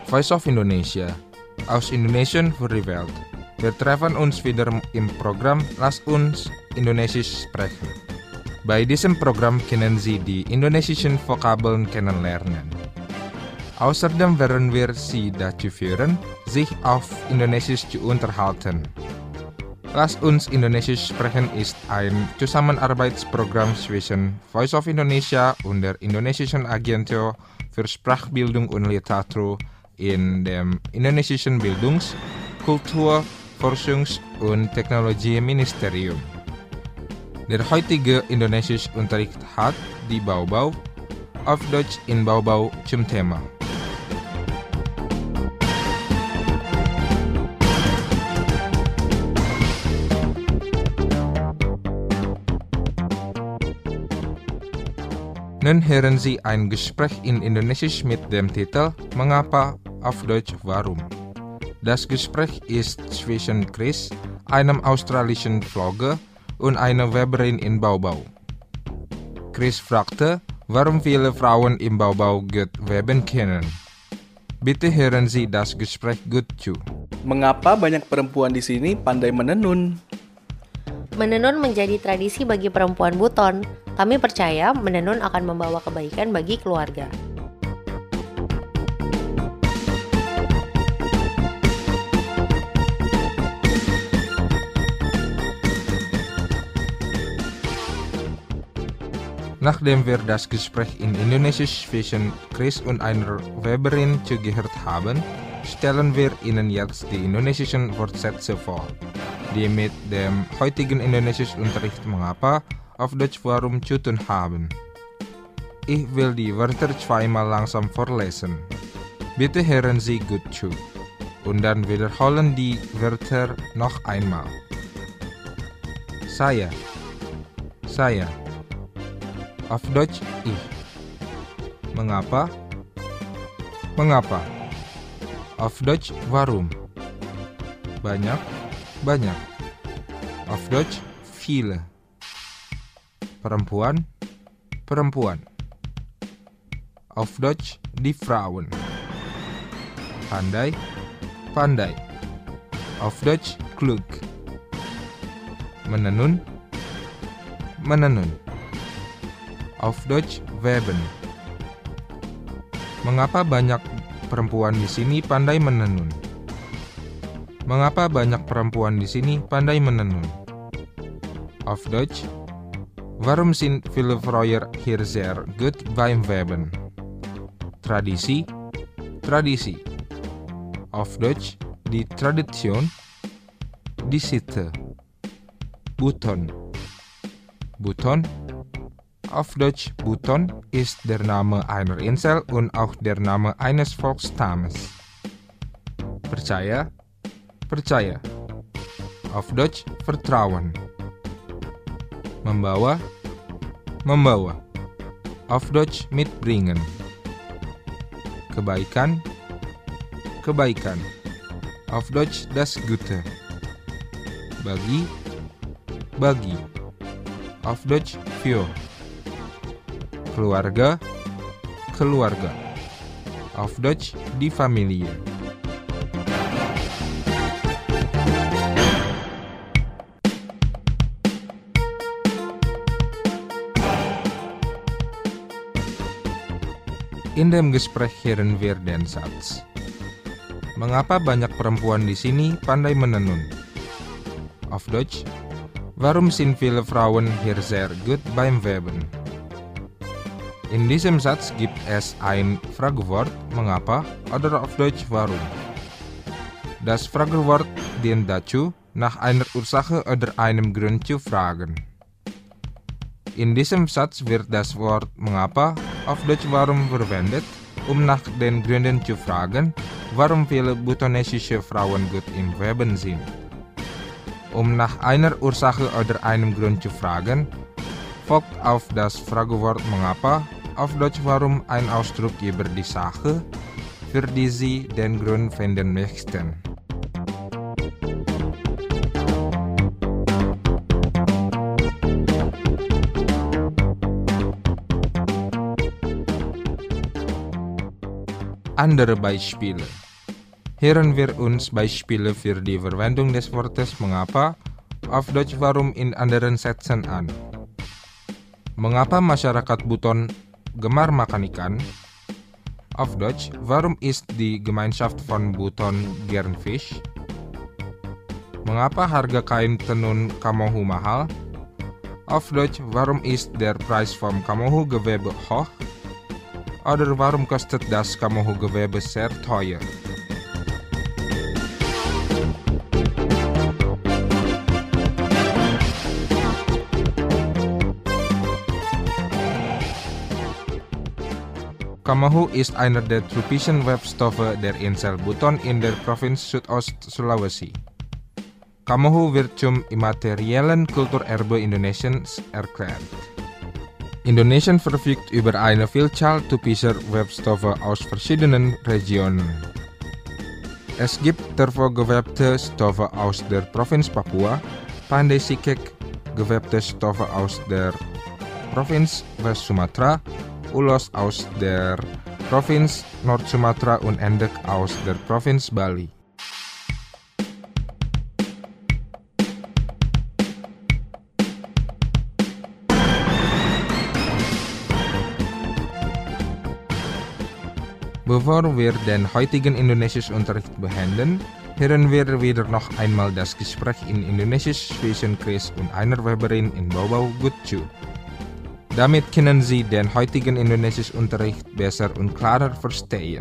Voice of Indonesia, aus Indonesien für die Welt. Wir treffen uns wieder im Programm Lass uns Indonesisch sprechen. Bei diesem Programm können Sie die indonesischen Vokabeln kennenlernen. Außerdem werden wir Sie dazu führen, sich auf Indonesisch zu unterhalten. Lass uns Indonesisch sprechen ist ein Zusammenarbeitsprogramm zwischen Voice of Indonesia und der Indonesischen Agentur für Sprachbildung und Literatur in dem indonesischen Bildungs-, Kultur-, Forschungs- und Technologieministerium. Der heutige Indonesischunterricht hat die Baubau auf Deutsch in Baubau zum Thema. Nun hören Sie ein Gespräch in Indonesisch mit dem Titel Mengapa, auf Deutsch Warum. Das Gespräch ist zwischen Chris, einem australischen Vlogger, und einer Weberin in Baubau. Chris fragte, warum viele Frauen im Baubau gut weben können. Bitte hören Sie das Gespräch gut zu. Mengapa banyak perempuan di sini pandai menenun? Menenun menjadi tradisi bagi perempuan Buton. Kami percaya menenun akan membawa kebaikan bagi keluarga. Nachdem wir das Gespräch in Indonesisch zwischen Chris und einer Weberin zugehört haben, stellen wir Ihnen jetzt die indonesischen Wortsätze vor, die mit dem heutigen Indonesischunterricht Mengapa, auf Deutsch Warum zu tun haben. Ich will die Wörter zweimal langsam vorlesen. Bitte hören Sie gut zu. Und dann wiederholen die Wörter noch einmal. Saya. Auf Deutsch ich. Mengapa? Auf Deutsch warum? Banyak. Auf Deutsch viele. Perempuan. Auf Deutsch die Frauen. Pandai. Auf Deutsch klug. Menenun. Auf Deutsch weben. Mengapa banyak perempuan di sini pandai menenun? Mengapa banyak perempuan di sini pandai menenun? Auf Deutsch, warum sind viele Frauen hier sehr gut beim Weben? Tradisi. Auf Deutsch, die Tradition, die Sitte. Buton. Auf Deutsch Buton ist der Name einer Insel und auch der Name eines Volksstammes. Percaya. Auf Deutsch Vertrauen. Membawa. Auf Deutsch mitbringen. Kebaikan. Auf Deutsch das Gute. Bagi. Auf Deutsch für. Keluarga. Auf Deutsch die Familie. In dem Gespräch hören wir den Satz. Mengapa banyak perempuan di sini pandai menenun? Auf Deutsch, warum sind viele Frauen hier sehr gut beim Weben? In diesem Satz gibt es ein Fragewort mengapa oder auf Deutsch warum. Das Fragewort dient dazu, nach einer Ursache oder einem Grund zu fragen. In diesem Satz wird das Wort mengapa auf Deutsch warum verwendet, nach den Gründen zu fragen, warum viele butonesische Frauen gut im Weben sind. Nach einer Ursache oder einem Grund zu fragen, folgt auf das Fragewort mengapa auf Deutsch warum ein Ausdruck über die Sache, für die Sie den Grund finden möchten. andere Beispiele. Hören wir uns Beispiele für die Verwendung des Wortes mengapa, auf Deutsch warum in anderen Sätzen an. Mengapa masyarakat Buton gemar makan ikan? Auf Deutsch, warum isst die Gemeinschaft von Buton gern Fisch? Mengapa harga kain tenun Kamohu mahal? Auf Deutsch, warum ist der Preis vom Kamohu-Gewebe hoch? Oder warum kostet das Kamohu-Gewebe sehr teuer? Kamohu ist einer der typischen Webstoffe der Insel Buton in der Provinz Südost-Sulawesi. Kamohu wird zum immateriellen Kulturerbe Indonesiens erklärt. Indonesien verfügt über eine Vielzahl typischer Webstoffe aus verschiedenen Regionen. Es gibt tervogewebte Stoffe aus der Provinz Papua, Pandai Singkek, gewebte Stoffe aus der Provinz West Sumatra, Ulos aus der Provinz Nord-Sumatra und Endek aus der Provinz Bali. Bevor wir den heutigen Indonesischunterricht beenden, hören wir wieder noch einmal das Gespräch in Indonesisch zwischen Chris und einer Weberin in Bau Gutju. Damit können Sie den heutigen Indonesischunterricht besser und klarer verstehen.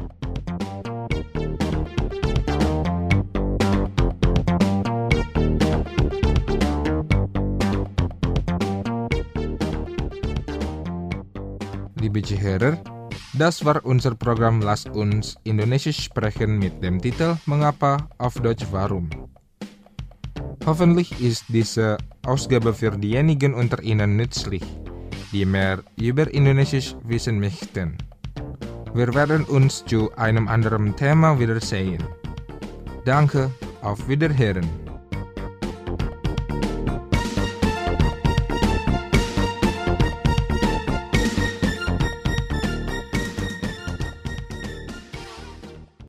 Liebe Zuhörer, das war unser Programm Lass uns Indonesisch sprechen mit dem Titel Mengapa, auf Deutsch warum. Hoffentlich ist diese Ausgabe für diejenigen unter Ihnen nützlich, die mehr über Indonesisch wissen möchten. Wir werden uns zu einem anderen Thema wiedersehen. Danke, auf Wiederhören.